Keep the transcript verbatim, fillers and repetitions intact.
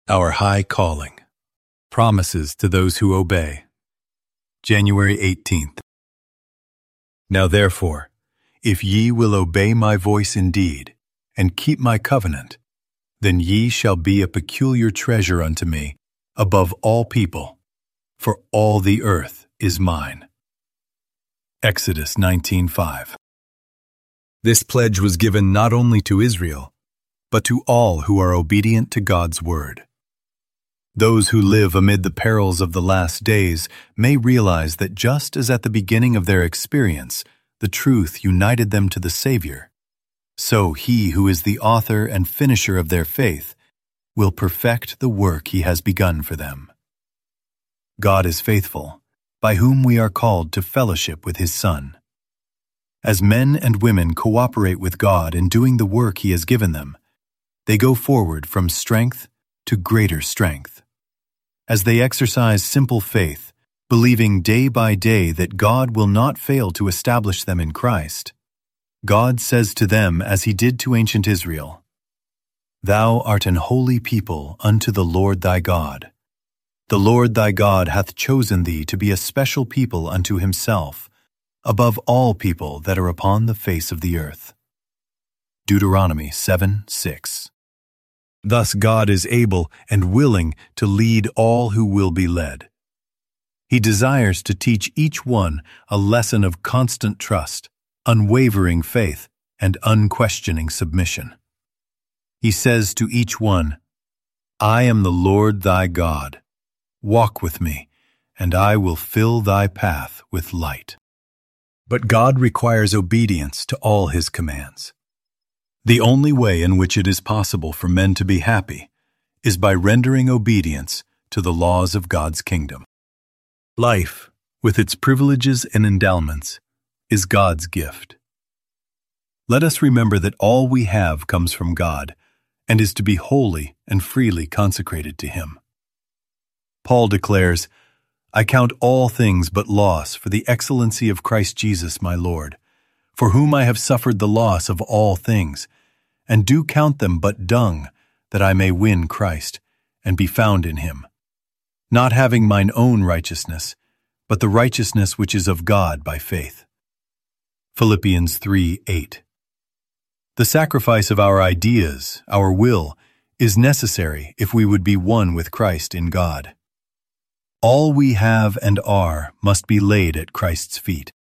Our High Calling. Promises to those who obey. January eighteenth. Now therefore, if ye will obey my voice indeed, and keep my covenant, then ye shall be a peculiar treasure unto me above all people, for all the earth is mine. Exodus nineteen five. This pledge was given not only to Israel, but to all who are obedient to God's word. Those who live amid the perils of the last days may realize that just as at the beginning of their experience, the truth united them to the Savior, so He who is the author and finisher of their faith will perfect the work He has begun for them. God is faithful, by whom we are called to fellowship with His Son. As men and women cooperate with God in doing the work He has given them, they go forward from strength to greater strength. As they exercise simple faith, believing day by day that God will not fail to establish them in Christ, God says to them as He did to ancient Israel, "Thou art an holy people unto the Lord thy God. The Lord thy God hath chosen thee to be a special people unto Himself, above all people that are upon the face of the earth." Deuteronomy seven six. Thus God is able and willing to lead all who will be led. He desires to teach each one a lesson of constant trust, unwavering faith, and unquestioning submission. He says to each one, "I am the Lord thy God. Walk with me, and I will fill thy path with light." But God requires obedience to all His commands. The only way in which it is possible for men to be happy is by rendering obedience to the laws of God's kingdom. Life, with its privileges and endowments, is God's gift. Let us remember that all we have comes from God and is to be wholly and freely consecrated to Him. Paul declares, "I count all things but loss for the excellency of Christ Jesus my Lord, for whom I have suffered the loss of all things, and do count them but dung, that I may win Christ, and be found in Him, not having mine own righteousness, but the righteousness which is of God by faith." Philippians three eight. The sacrifice of our ideas, our will, is necessary if we would be one with Christ in God. All we have and are must be laid at Christ's feet.